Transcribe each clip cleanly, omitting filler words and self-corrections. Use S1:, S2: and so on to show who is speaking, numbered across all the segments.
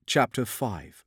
S1: Chapter 5.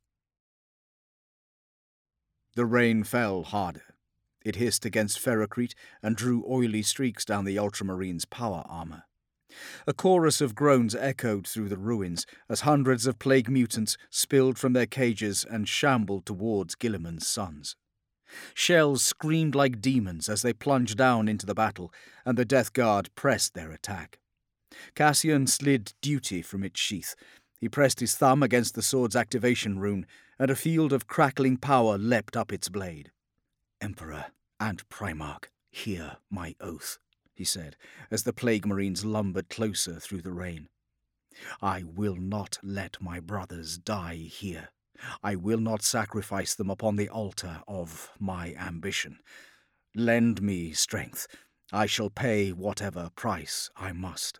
S1: The rain fell harder. It hissed against Ferrocrete and drew oily streaks down the Ultramarine's power armor. A chorus of groans echoed through the ruins as hundreds of plague mutants spilled from their cages and shambled towards Guilliman's sons. Shells screamed like demons as they plunged down into the battle, and the Death Guard pressed their attack. Cassian slid Duty from its sheath. He pressed his thumb against the sword's activation rune, and a field of crackling power leapt up its blade. "Emperor and Primarch, hear my oath," he said, as the Plague Marines lumbered closer through the rain. "I will not let my brothers die here. I will not sacrifice them upon the altar of my ambition. Lend me strength. I shall pay whatever price I must."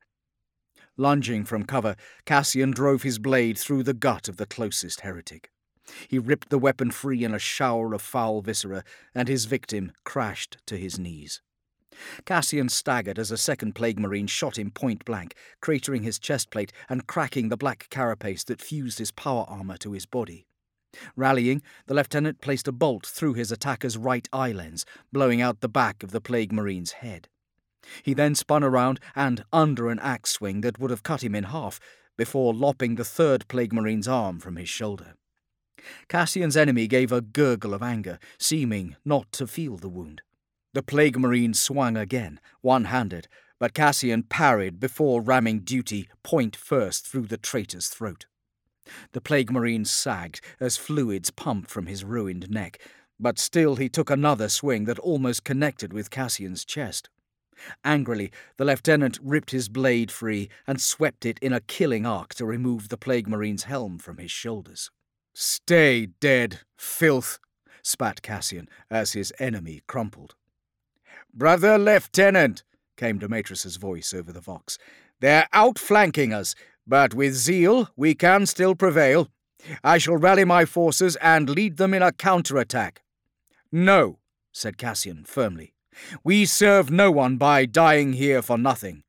S1: Lunging from cover, Cassian drove his blade through the gut of the closest heretic. He ripped the weapon free in a shower of foul viscera, and his victim crashed to his knees. Cassian staggered as a second Plague Marine shot him point blank, cratering his chestplate and cracking the black carapace that fused his power armor to his body. Rallying, the lieutenant placed a bolt through his attacker's right eye lens, blowing out the back of the Plague Marine's head. He then spun around and under an axe swing that would have cut him in half, before lopping the third Plague Marine's arm from his shoulder. Cassian's enemy gave a gurgle of anger, seeming not to feel the wound. The Plague Marine swung again, one-handed, but Cassian parried before ramming Duty point first through the traitor's throat. The Plague Marine sagged as fluids pumped from his ruined neck, but still he took another swing that almost connected with Cassian's chest. Angrily, the lieutenant ripped his blade free and swept it in a killing arc to remove the Plague Marine's helm from his shoulders. "Stay dead, filth," spat Cassian as his enemy crumpled. "Brother Lieutenant," came Demetrius's voice over the vox, "they're outflanking us, but with zeal we can still prevail. I shall rally my forces and lead them in a counterattack." "No," said Cassian firmly. "We serve no one by dying here for nothing."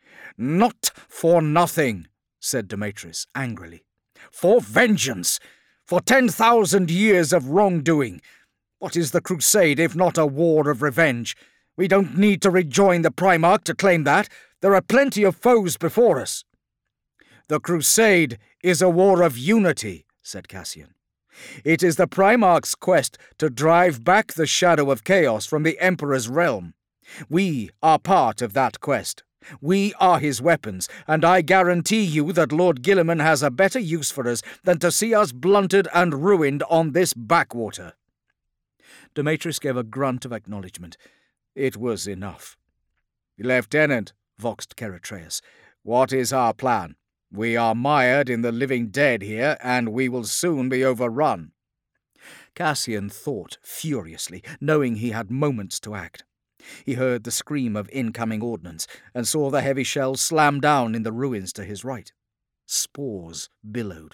S1: "Not for nothing," said Demetrius angrily. "For vengeance! For 10,000 years of wrongdoing! What is the crusade if not a war of revenge? We don't need to rejoin the Primarch to claim that. There are plenty of foes before us." "The crusade is a war of unity," said Cassian. "It is the Primarch's quest to drive back the shadow of chaos from the Emperor's realm. We are part of that quest. We are his weapons, and I guarantee you that Lord Guilliman has a better use for us than to see us blunted and ruined on this backwater." Demetrius gave a grunt of acknowledgement. It was enough. "Lieutenant," voxed Keratreus, "what is our plan? We are mired in the living dead here, and we will soon be overrun." Cassian thought furiously, knowing he had moments to act. He heard the scream of incoming ordnance, and saw the heavy shells slam down in the ruins to his right. Spores billowed.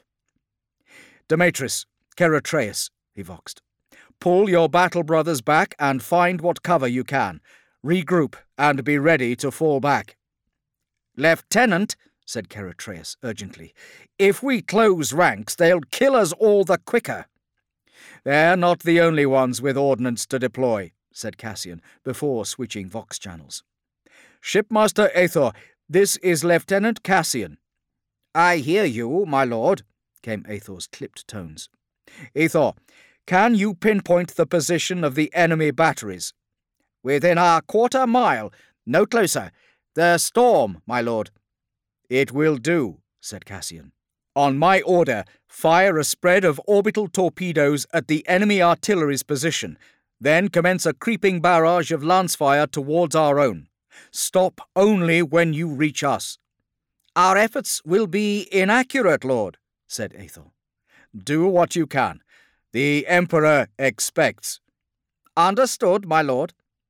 S1: "Demetrius, Keratreus," he voxed, "pull your battle brothers back and find what cover you can. Regroup and be ready to fall back." "Lieutenant," said Keratreus urgently, "if we close ranks, they'll kill us all the quicker." "They're not the only ones with ordnance to deploy," said Cassian, before switching vox channels. "Shipmaster Aethor, this is Lieutenant Cassian." "I hear you, my lord," came Aethor's clipped tones. "Aethor, can you pinpoint the position of the enemy batteries?" "Within a quarter-mile, no closer. The storm, my lord." "It will do," said Cassian. "On my order, fire a spread of orbital torpedoes at the enemy artillery's position, then commence a creeping barrage of lance-fire towards our own. Stop only when you reach us." "Our efforts will be inaccurate, lord," said Aethor. "Do what you can. The Emperor expects." "Understood, my lord."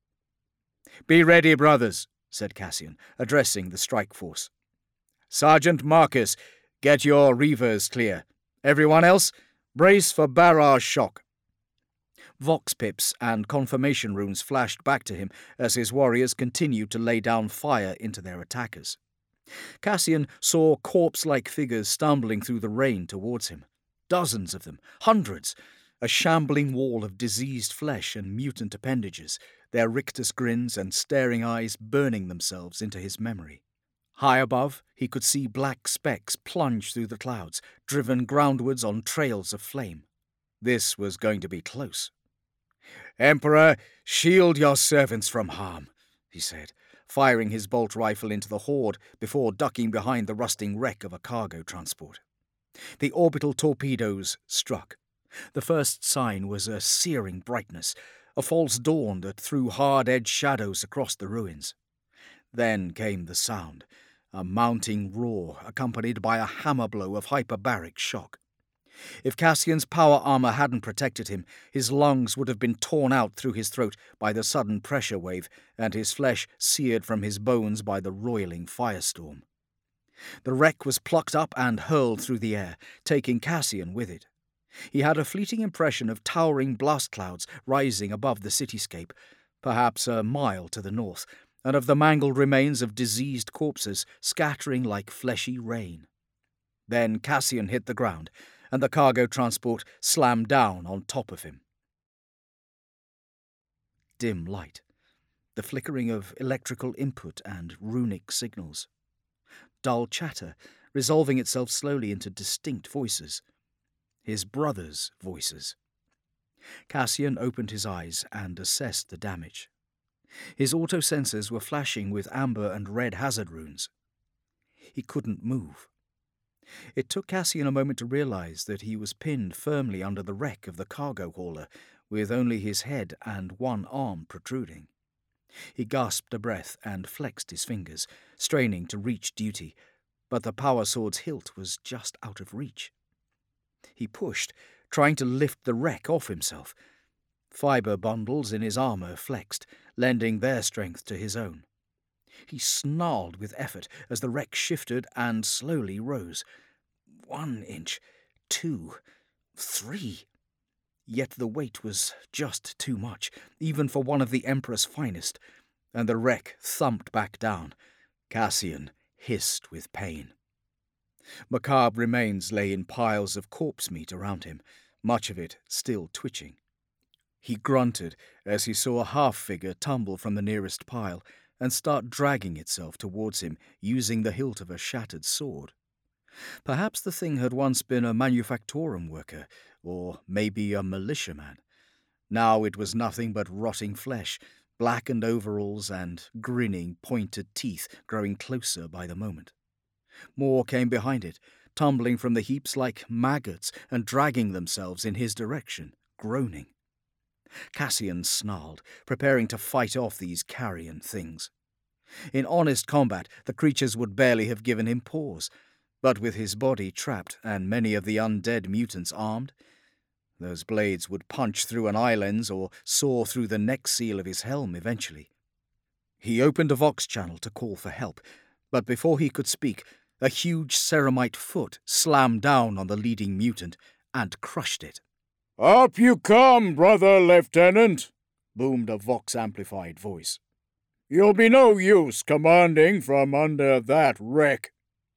S1: "Be ready, brothers," said Cassian, addressing the strike force. "Sergeant Marcus, get your reavers clear. Everyone else, brace for barrage shock." Vox pips and confirmation runes flashed back to him as his warriors continued to lay down fire into their attackers. Cassian saw corpse-like figures stumbling through the rain towards him. Dozens of them, hundreds, a shambling wall of diseased flesh and mutant appendages, their rictus grins and staring eyes burning themselves into his memory. High above, he could see black specks plunge through the clouds, driven groundwards on trails of flame. This was going to be close. "Emperor, shield your servants from harm," he said, firing his bolt rifle into the horde before ducking behind the rusting wreck of a cargo transport. The orbital torpedoes struck. The first sign was a searing brightness, a false dawn that threw hard-edged shadows across the ruins. Then came the sound, a mounting roar accompanied by a hammer blow of hyperbaric shock. If Cassian's power armor hadn't protected him, his lungs would have been torn out through his throat by the sudden pressure wave, and his flesh seared from his bones by the roiling firestorm. The wreck was plucked up and hurled through the air, taking Cassian with it. He had a fleeting impression of towering blast clouds rising above the cityscape, perhaps a mile to the north, and of the mangled remains of diseased corpses scattering like fleshy rain. Then Cassian hit the ground, and the cargo transport slammed down on top of him. Dim light, the flickering of electrical input and runic signals. Dull chatter, resolving itself slowly into distinct voices. His brothers' voices. Cassian opened his eyes and assessed the damage. His auto-sensors were flashing with amber and red hazard runes. He couldn't move. It took Cassian a moment to realize that he was pinned firmly under the wreck of the cargo hauler, with only his head and one arm protruding. He gasped a breath and flexed his fingers, straining to reach duty, but the power sword's hilt was just out of reach. He pushed, trying to lift the wreck off himself. Fibre bundles in his armour flexed, lending their strength to his own. He snarled with effort as the wreck shifted and slowly rose. 1 inch, 2, 3. Yet the weight was just too much, even for one of the Emperor's finest, and the wreck thumped back down. Cassian hissed with pain. Macabre remains lay in piles of corpse meat around him, much of it still twitching. He grunted as he saw a half-figure tumble from the nearest pile and start dragging itself towards him using the hilt of a shattered sword. Perhaps the thing had once been a manufactorum worker, or maybe a militiaman. Now it was nothing but rotting flesh, blackened overalls and grinning, pointed teeth growing closer by the moment. More came behind it, tumbling from the heaps like maggots and dragging themselves in his direction, groaning. Cassian snarled, preparing to fight off these carrion things. In honest combat, the creatures would barely have given him pause, but with his body trapped and many of the undead mutants armed, those blades would punch through an eye lens or saw through the neck seal of his helm eventually. He opened a Vox channel to call for help, but before he could speak, a huge ceramite foot slammed down on the leading mutant and crushed it.
S2: "Up you come, brother lieutenant," boomed a Vox-amplified voice. "You'll be no use commanding from under that wreck."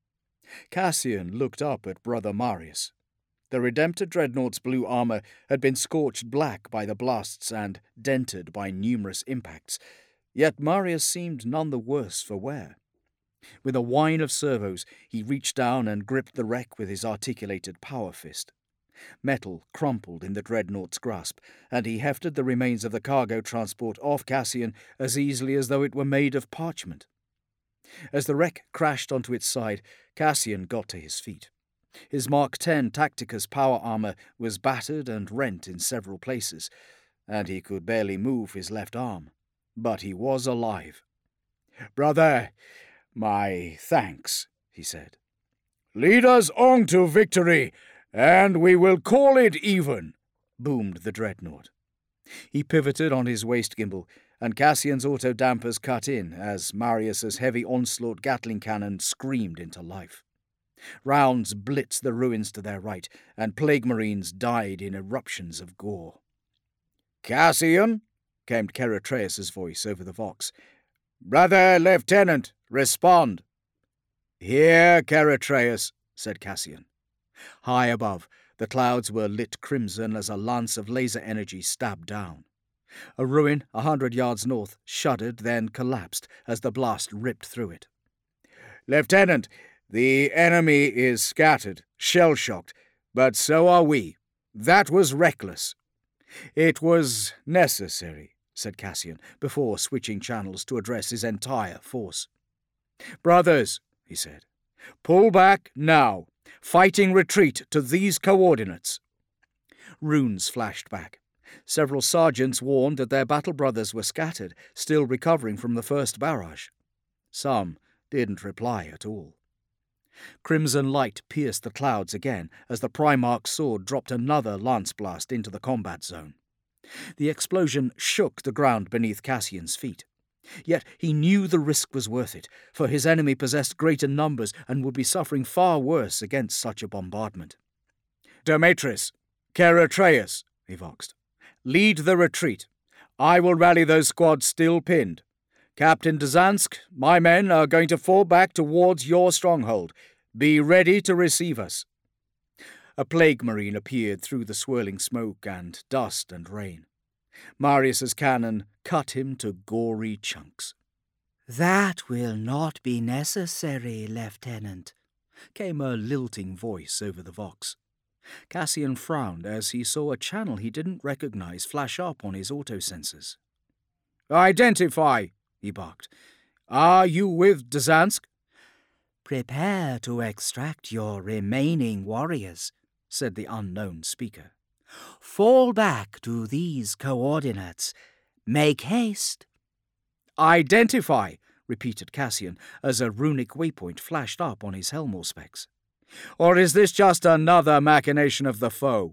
S1: Cassian looked up at Brother Marius. The Redemptor Dreadnought's blue armor had been scorched black by the blasts and dented by numerous impacts, yet Marius seemed none the worse for wear. With a whine of servos, he reached down and gripped the wreck with his articulated power fist. Metal crumpled in the Dreadnought's grasp, and he hefted the remains of the cargo transport off Cassian as easily as though it were made of parchment. As the wreck crashed onto its side, Cassian got to his feet. His Mark X Tacticus power armor was battered and rent in several places, and he could barely move his left arm. But he was alive.
S2: "Brother, my thanks," he said. "Lead us on to victory, and we will call it even,"
S1: boomed the Dreadnought. He pivoted on his waist gimbal, and Cassian's auto-dampers cut in as Marius's heavy onslaught Gatling cannon screamed into life. Rounds blitzed the ruins to their right, and plague marines died in eruptions of gore.
S2: "Cassian," came Keratreus' voice over the Vox. "Brother Lieutenant, respond."
S1: "Here, Chaeretreus," said Cassian. High above, the clouds were lit crimson as a lance of laser energy stabbed down. A ruin 100 yards north shuddered, then collapsed as the blast ripped through it. "Lieutenant, the enemy is scattered, shell-shocked, but so are we. That was reckless." "It was necessary," said Cassian, before switching channels to address his entire force. "Brothers," he said, "pull back now. Fighting retreat to these coordinates." Runes flashed back. Several sergeants warned that their battle brothers were scattered, still recovering from the first barrage. Some didn't reply at all. Crimson light pierced the clouds again as the Primarch's sword dropped another lance blast into the combat zone. The explosion shook the ground beneath Cassian's feet. Yet he knew the risk was worth it, for his enemy possessed greater numbers and would be suffering far worse against such a bombardment. "Demetrius, Chaeretreus," he voxed, "lead the retreat. I will rally those squads still pinned. Captain Dzansk, my men are going to fall back towards your stronghold. Be ready to receive us." A plague marine appeared through the swirling smoke and dust and rain. Marius's cannon cut him to gory chunks.
S3: "That will not be necessary, Lieutenant," came a lilting voice over the vox.
S1: Cassian frowned as he saw a channel he didn't recognize flash up on his autosensors. "Identify!" he barked. "Are you with Dzansk?"
S3: "Prepare to extract your remaining warriors," said the unknown speaker. "Fall back to these coordinates. Make haste."
S1: "Identify!" repeated Cassian as a runic waypoint flashed up on his Helmor specs. "Or is this just another machination of the foe?"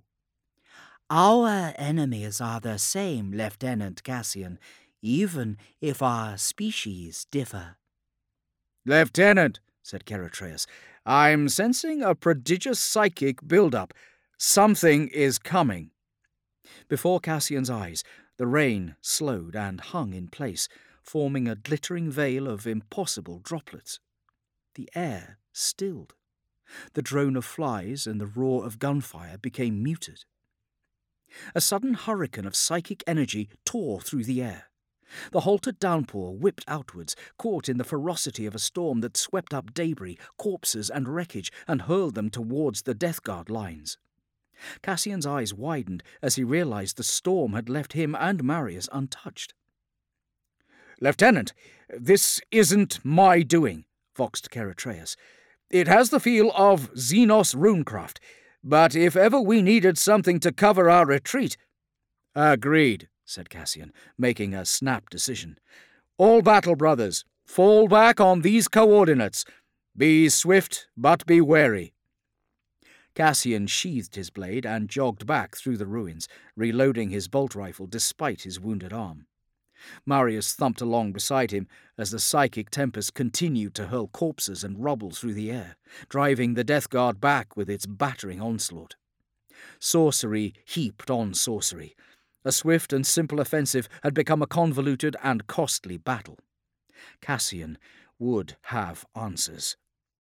S3: "Our enemies are the same, Lieutenant Cassian, even if our species differ."
S1: "Lieutenant," said Chaeretreus, "I'm sensing a prodigious psychic build-up. Something is coming." Before Cassian's eyes, the rain slowed and hung in place, forming a glittering veil of impossible droplets. The air stilled. The drone of flies and the roar of gunfire became muted. A sudden hurricane of psychic energy tore through the air. The halted downpour whipped outwards, caught in the ferocity of a storm that swept up debris, corpses and wreckage and hurled them towards the Death Guard lines. Cassian's eyes widened as he realized the storm had left him and Marius untouched. "Lieutenant, this isn't my doing," voxed Chaeretreus. "It has the feel of Xenos runecraft, but if ever we needed something to cover our retreat—" "Agreed," said Cassian, making a snap decision. "All battle brothers, fall back on these coordinates. Be swift, but be wary." Cassian sheathed his blade and jogged back through the ruins, reloading his bolt rifle despite his wounded arm. Marius thumped along beside him as the psychic tempest continued to hurl corpses and rubble through the air, driving the Death Guard back with its battering onslaught. Sorcery heaped on sorcery. A swift and simple offensive had become a convoluted and costly battle. Cassian would have answers.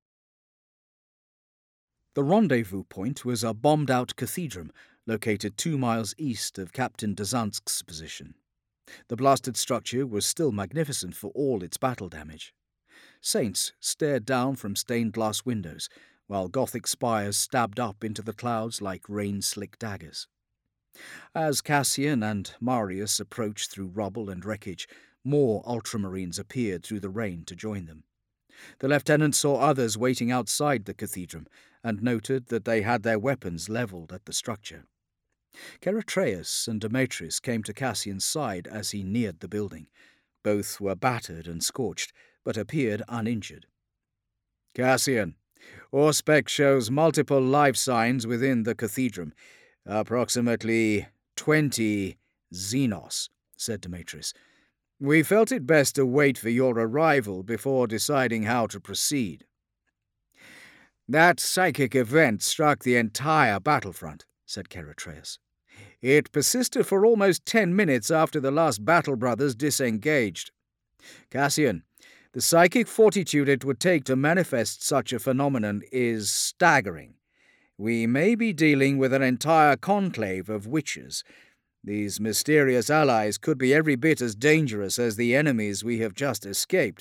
S1: The rendezvous point was a bombed-out cathedral located 2 miles east of Captain Dzansk's position. The blasted structure was still magnificent for all its battle damage. Saints stared down from stained-glass windows, while Gothic spires stabbed up into the clouds like rain-slick daggers. As Cassian and Marius approached through rubble and wreckage, more ultramarines appeared through the rain to join them. The lieutenant saw others waiting outside the cathedral and noted that they had their weapons levelled at the structure. Chaeretreus and Demetrius came to Cassian's side as he neared the building. Both were battered and scorched, but appeared uninjured. "Cassian, Auspex shows multiple life signs within the cathedral. Approximately 20 Xenos," said Demetrius. "We felt it best to wait for your arrival before deciding how to proceed." "That psychic event struck the entire battlefront," said Chaeretreus. "It persisted for almost 10 minutes after the last battle brothers disengaged. Cassian, The psychic fortitude it would take to manifest such a phenomenon is staggering. We may be dealing with an entire conclave of witches. These mysterious allies could be every bit as dangerous as the enemies we have just escaped."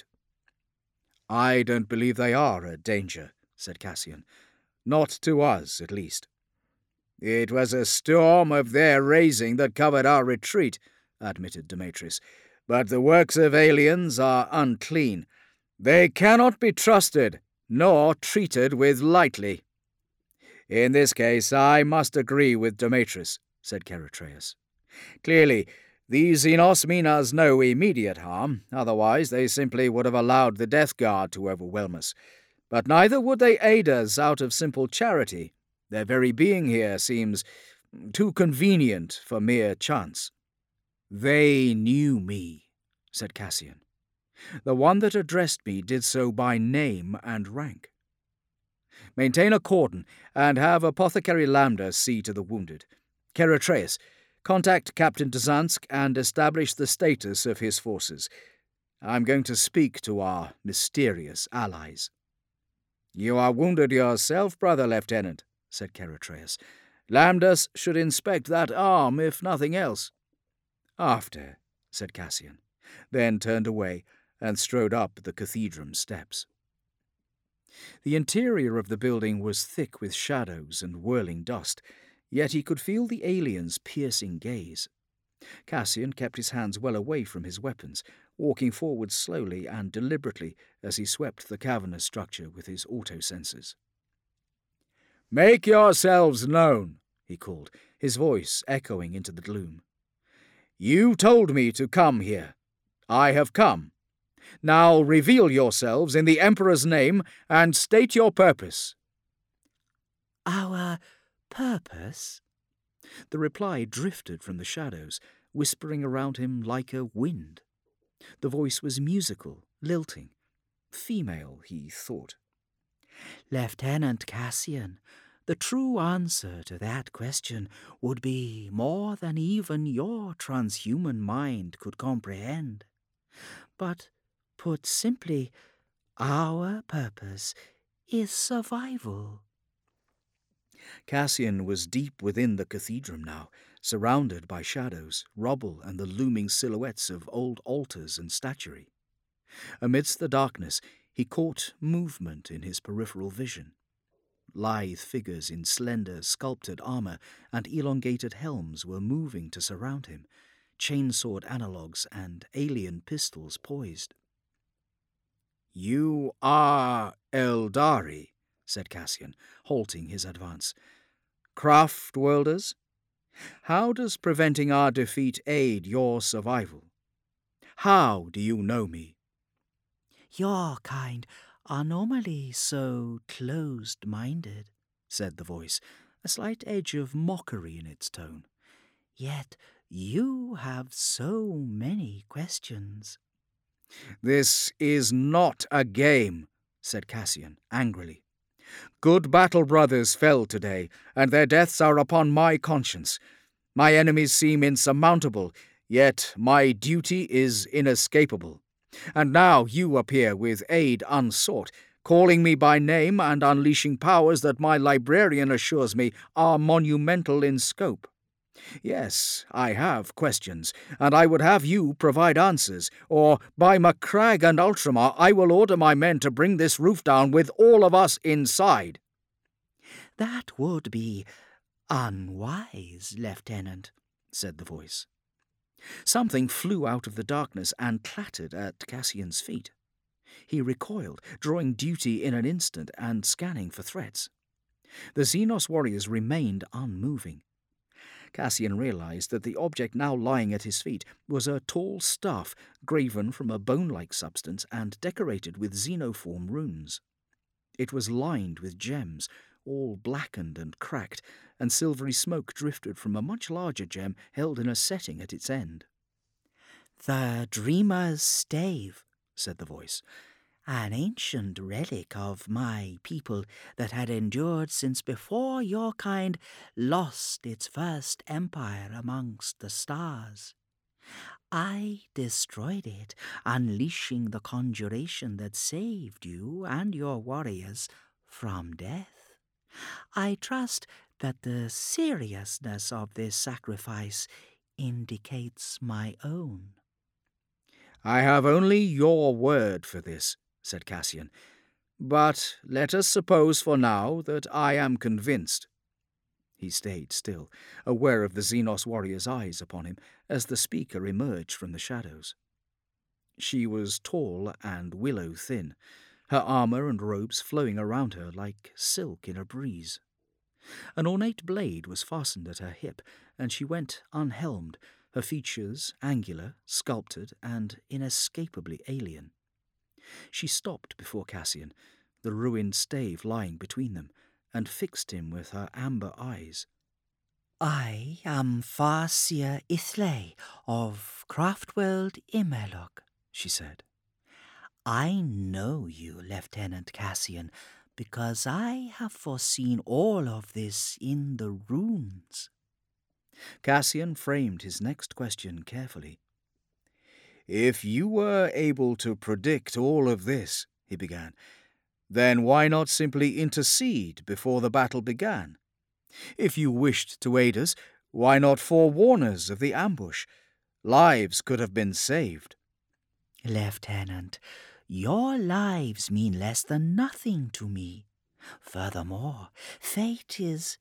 S1: "I don't believe they are a danger," said Cassian. "Not to us, at least." "It was a storm of their raising that covered our retreat," admitted Demetrius. "But the works of aliens are unclean. They cannot be trusted, nor treated with lightly." "In this case I must agree with Demetrius," said Keretreus. "Clearly, these Xenos mean us no immediate harm, otherwise they simply would have allowed the Death Guard to overwhelm us. But neither would they aid us out of simple charity. Their very being here seems too convenient for mere chance." "They knew me," said Cassian. "The one that addressed me did so by name and rank. Maintain a cordon, and have Apothecary Lambda see to the wounded. Keretreus, contact Captain Dzansk and establish the status of his forces. I'm going to speak to our mysterious allies." "You are wounded yourself, brother lieutenant," said Keretreus. "Lambdas should inspect that arm, if nothing else." "After," said Cassian, then turned away and strode up the cathedral steps. The interior of the building was thick with shadows and whirling dust, yet he could feel the alien's piercing gaze. Cassian kept his hands well away from his weapons, walking forward slowly and deliberately as he swept the cavernous structure with his auto-sensors. "Make yourselves known," he called, his voice echoing into the gloom. "You told me to come here. I have come. Now reveal yourselves in the Emperor's name and state your purpose."
S3: "Our purpose?" The reply drifted from the shadows, whispering around him like a wind. The voice was musical, lilting. Female, he thought. "Lieutenant Cassian, the true answer to that question would be more than even your transhuman mind could comprehend. But, put simply, our purpose is survival." Cassian was deep within the cathedral now, surrounded by shadows, rubble, and the looming silhouettes of old altars and statuary. Amidst the darkness, he caught movement in his peripheral vision. Lithe figures in slender, sculpted armor and elongated helms were moving to surround him, chainsword analogues and alien pistols poised. "You are Eldari," said Cassian, halting his advance. "Craft-worlders? How does preventing our defeat aid your survival? How do you know me?" "Your kind are normally so closed-minded," said the voice, a slight edge of mockery in its tone. "Yet you have so many questions." "This is not a game," said Cassian, angrily. "Good battle brothers fell today, and their deaths are upon my conscience. My enemies seem insurmountable, yet my duty is inescapable. And now you appear with aid unsought, calling me by name and unleashing powers that my librarian assures me are monumental in scope. Yes, I have questions, and I would have you provide answers, or by Macragge and Ultramar I will order my men to bring this roof down with all of us inside." "That would be unwise, Lieutenant," said the voice. Something flew out of the darkness and clattered at Cassian's feet. He recoiled, drawing duty in an instant and scanning for threats. The Xenos warriors remained unmoving. Cassian realized that the object now lying at his feet was a tall staff graven from a bone-like substance and decorated with xenoform runes. It was lined with gems, all blackened and cracked, and silvery smoke drifted from a much larger gem held in a setting at its end. "The Dreamer's Stave," said the voice, "an ancient relic of my people that had endured since before your kind lost its first empire amongst the stars. I destroyed it, unleashing the conjuration that saved you and your warriors from death. I trust that the seriousness of this sacrifice indicates my own.
S1: I have only your word for this, said Cassian, but let us suppose for now that I am convinced. He stayed still, aware of the Xenos warrior's eyes upon him as the speaker emerged from the shadows. She was tall and willow-thin, her armour and robes flowing around her like silk in a breeze. An ornate blade was fastened at her hip, and she went unhelmed, her features angular, sculpted, and inescapably alien. She stopped before Cassian, the ruined stave lying between them, and fixed him with her amber eyes.
S3: I am Farseer Ithlay of Craftworld Imelog, she said. I know you, Lieutenant Cassian, because I have foreseen all of this in the runes.
S1: Cassian framed his next question carefully. If you were able to predict all of this, he began, then why not simply intercede before the battle began? If you wished to aid us, why not forewarn us of the ambush? Lives could have been saved.
S3: Lieutenant, your lives mean less than nothing to me. Furthermore, fate is...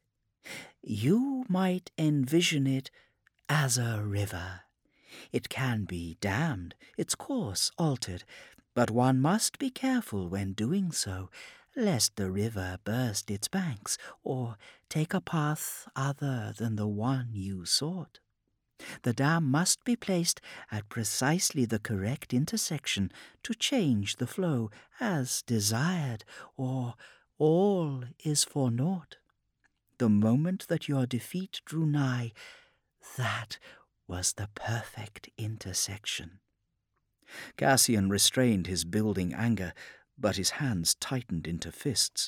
S3: You might envision it as a river. It can be dammed, its course altered, but one must be careful when doing so, lest the river burst its banks or take a path other than the one you sought. The dam must be placed at precisely the correct intersection to change the flow as desired, or all is for naught. The moment that your defeat drew nigh, that was the perfect intersection.
S1: Cassian restrained his building anger, but his hands tightened into fists.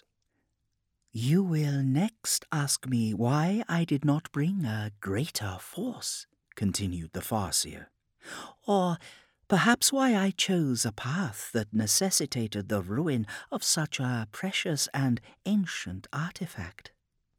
S3: You will next ask me why I did not bring a greater force, continued the Farseer, or perhaps why I chose a path that necessitated the ruin of such a precious and ancient artifact.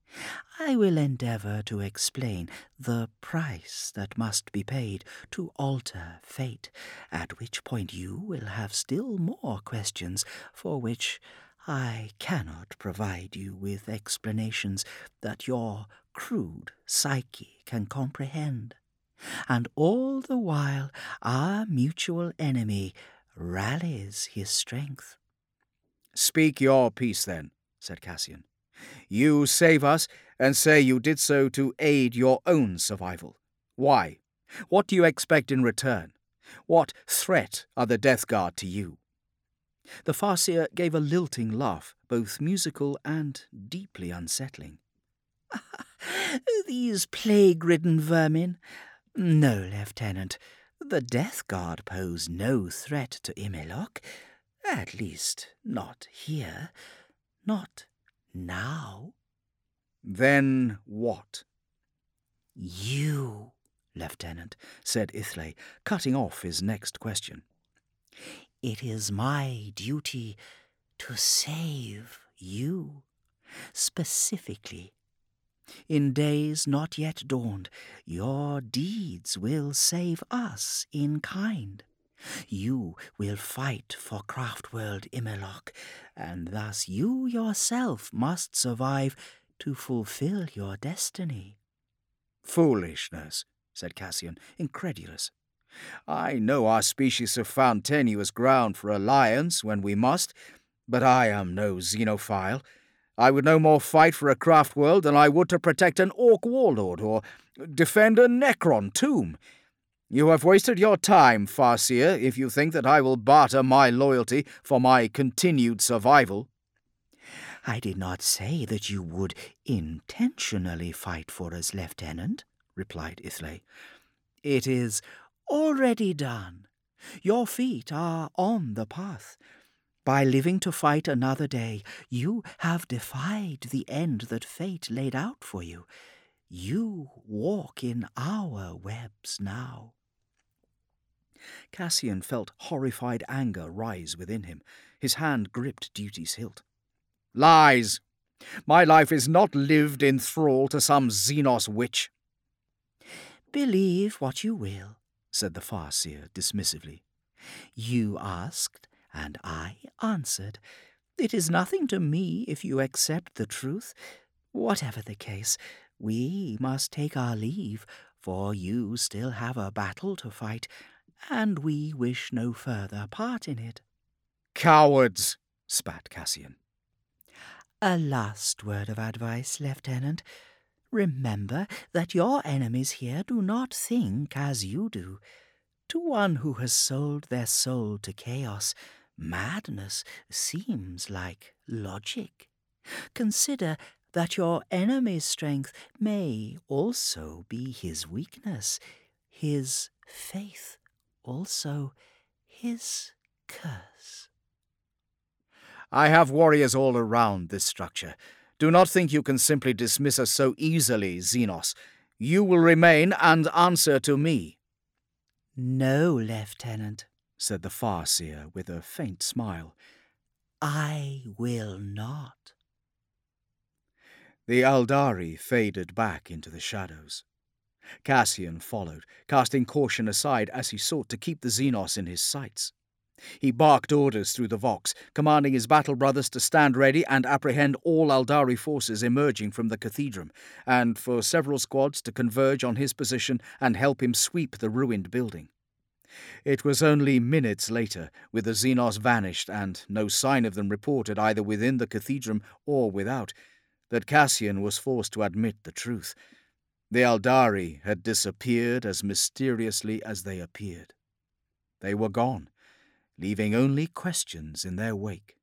S3: I will endeavour to explain the price that must be paid to alter fate, at which point you will have still more questions for which I cannot provide you with explanations that your crude psyche can comprehend. And all the while our mutual enemy rallies his strength.
S1: Speak your piece, then, said Cassian. You save us, and say you did so to aid your own survival. Why? What do you expect in return? What threat are the Death Guard to you? The Farseer gave a lilting laugh, both musical and deeply unsettling.
S3: These plague-ridden vermin. No, Lieutenant, the Death Guard pose no threat to Imelok. At least, not here. Not now.
S1: Then what?
S3: You, Lieutenant, said Ithlay, cutting off his next question. It is my duty to save you, specifically. In days not yet dawned, your deeds will save us in kind. You will fight for Craftworld Imelok, and thus you yourself must survive to fulfill your destiny.
S1: Foolishness, said Cassian, incredulous. I know our species have found tenuous ground for alliance when we must, but I am no xenophile. I would no more fight for a craft world than I would to protect an orc warlord or defend a Necron tomb. You have wasted your time, Farseer, if you think that I will barter my loyalty for my continued survival.
S3: I did not say that you would intentionally fight for us, Lieutenant, replied Ithlay. It is already done. Your feet are on the path. By living to fight another day, you have defied the end that fate laid out for you. You walk in our webs now.
S1: Cassian felt horrified anger rise within him. His hand gripped Duty's hilt. "Lies! My life is not lived in thrall to some Xenos witch."
S3: "Believe what you will," said the Farseer dismissively. "You asked, and I answered. It is nothing to me if you accept the truth. Whatever the case, we must take our leave, for you still have a battle to fight, and we wish no further part in it."
S1: "Cowards!" spat Cassian.
S3: "A last word of advice, Lieutenant. Remember that your enemies here do not think as you do. To one who has sold their soul to chaos, madness seems like logic. Consider that your enemy's strength may also be his weakness, his faith also his curse."
S1: "I have warriors all around this structure. Do not think you can simply dismiss us so easily, Xenos. You will remain and answer to me."
S3: "No, Lieutenant,"
S1: said the Farseer with a faint smile.
S3: "I will not."
S1: The Aldari faded back into the shadows. Cassian followed, casting caution aside as he sought to keep the Xenos in his sights. He barked orders through the Vox, commanding his battle brothers to stand ready and apprehend all Aldari forces emerging from the cathedral, and for several squads to converge on his position and help him sweep the ruined building. It was only minutes later, with the Xenos vanished and no sign of them reported either within the cathedral or without, that Cassian was forced to admit the truth. The Aldari had disappeared as mysteriously as they appeared. They were gone, leaving only questions in their wake.